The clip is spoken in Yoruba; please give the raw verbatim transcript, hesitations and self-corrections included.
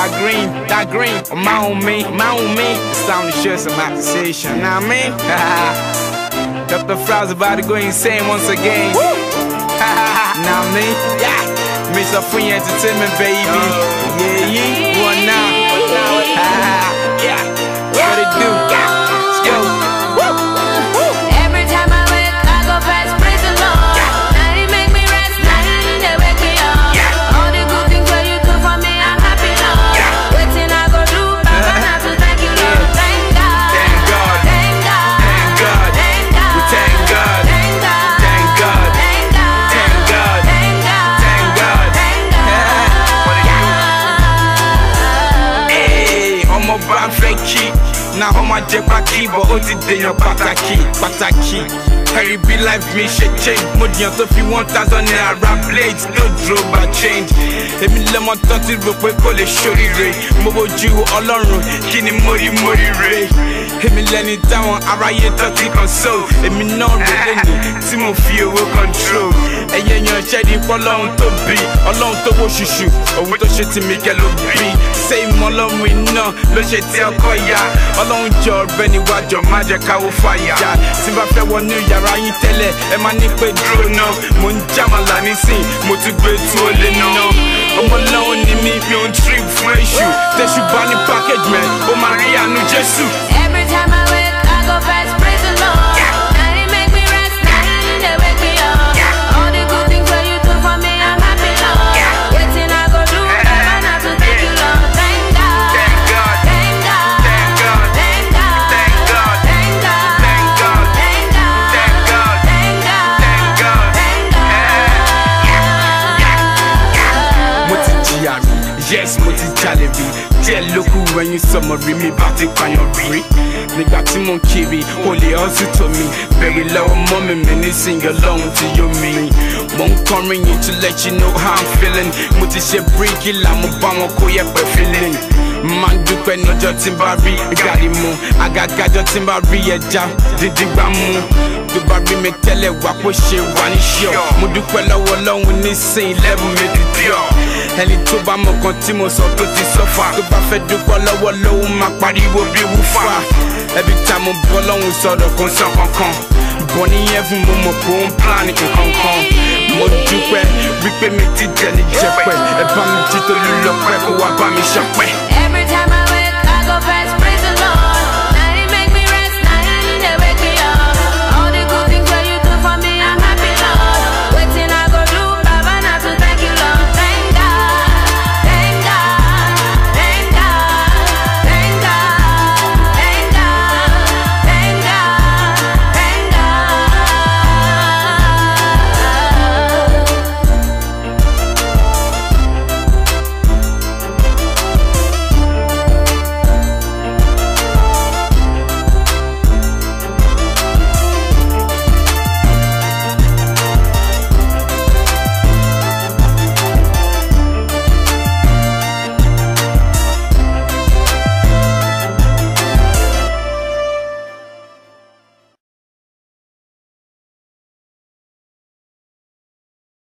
that green, that green, my own me, my own me. It's time to share some accusation, know what I mean? Doctor Frow's about to go insane once again. Know what I mean? Yeah, Mister Free Entertainment, baby. Yeah, yeah, one now. Yeah, what it do? Let's go. Every time I wake, I go fast, praise the Lord. Now He make me rest, now He wake me up. All the good things that you do for me, I'm happy, Lord. Waiting I go do, Baba, now to thank you, Lord. Thank God, Thank God, thank God, thank God, thank God, we thank God, thank God, thank God, thank God, thank God, thank God, thank God. thank God. Hey, I'm a bad fake. Now I'm a jet backy, but all the day you're pataki, pataki. Harry be life, me shit change. Money on top you one thousand naira rap blades, no drove by change. Emi lemon thirty rope, we call it shorty ray. Mobo Jew, all on road, kini mori mori ray. Emi lenny down, araye thirty console. Emi no relenny, Timothy will control. Eye nyo shady for long to be, along to wo shushu. Or we to shit me get low be. Say molo we know, lo shit tell koya. Along your Benny watch your magic cow fire. Simba fe one new ya. Rayin tele, e ma ni pe duro no. Mo n jamala nisin, mo ti gbe tu ole no. Ọmọ lọ́wọ́ ni mi, mi ò ń trip fún èṣù. Tẹ̀sù bá ní package man, ó máa rí àánú Jésù. Every time I wake, I go fast, praise the Lord. Now He make me rest, now He wake me up. All the good things that you do for me, I'm happy, Lord. Waiting I go do, Baba, now to thank you, Lord. Thank God, Thank God, thank God, thank God, thank God, thank God, thank God, thank God, thank God, thank God, thank God, thank God. thank God. Mo ti jìyà rí, yes mo ti jalè rí. Díẹ̀ lókù ẹyin sọmọ rí mi bá ti pààyàn rí. Nígbà tí mo ń kiri, o lè hustle tó mi. Bẹ̀rẹ̀ lọ́wọ́ mọ́ mi mi nísìnyí Ọlọ́run tí yóò mi. Mo ń kọrin yìí to let you know how I'm feeling. Mo ti ṣe bíríkì là mo bá wọn kó yẹpẹ̀ feeling. Máa ń dúpẹ́ lọ́jọ́ tí n bá rí gàrí mu. Àgàgàjọ́ tí n bá rí ẹja dídí gbá mu. Tó bá rí mi tẹ́lẹ̀ wá kó ṣe wà ní ṣíọ̀. Mo dúpẹ́ lọ́wọ́ Ọlọ́run nísìnyí lẹ́bùn mi ti díọ̀. Ẹni tó bá mọ kan tí mo sọ tó ti sọ́fà. Tó bá fẹ́ dúpẹ́ lọ́wọ́ lọ́wọ́ máa pariwo bí wúfà. Every time mo bọ́ lọ́hùn sọ̀rọ̀ kò sàn kankan. Bọ̀ ní ẹ̀fún mo mọ̀ kó ń plan kankan. Mo dúpẹ́ wípé mi ti dẹ̀ ní jẹ́pẹ̀. Ẹ bá mi jí tó lù lọ́pẹ́ kó wá bá mi ṣọpẹ́.